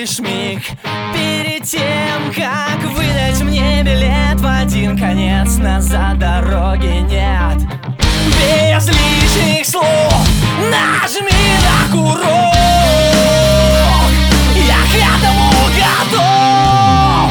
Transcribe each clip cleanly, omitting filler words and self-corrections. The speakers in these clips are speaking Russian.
лишь миг перед тем, как выдать мне билет в один конец. Назад дороги нет. Без лишних слов нажми на курок. Я к этому готов.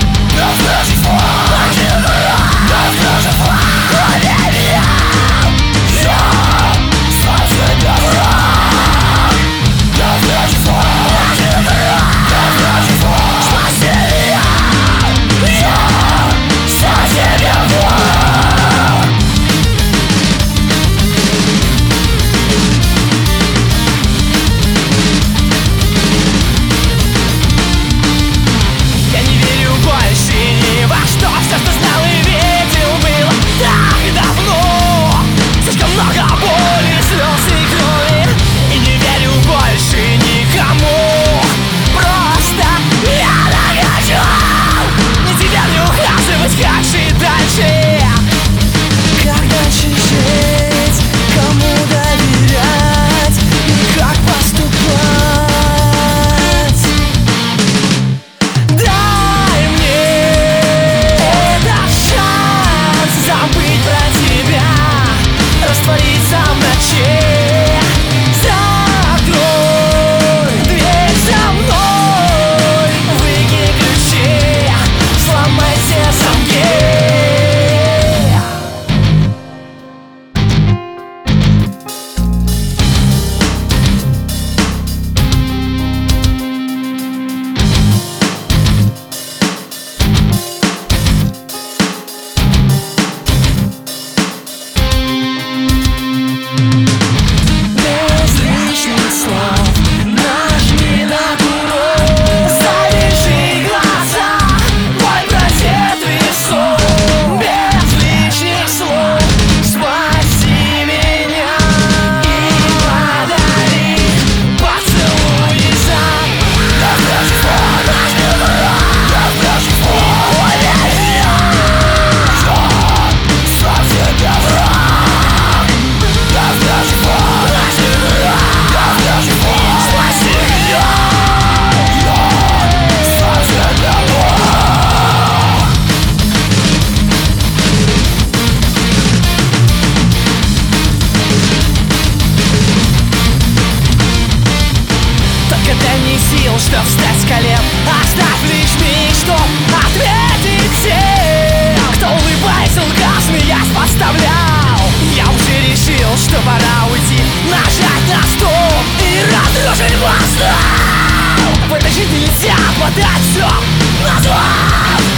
Чтоб встать с колен, оставь лишь миг, чтоб ответить тем, кто улыбаясь лгал, смеясь подставлял. Я уже решил, что пора уйти, нажать на стоп и разрушить мостов. В этой жизни нельзя подать все назад.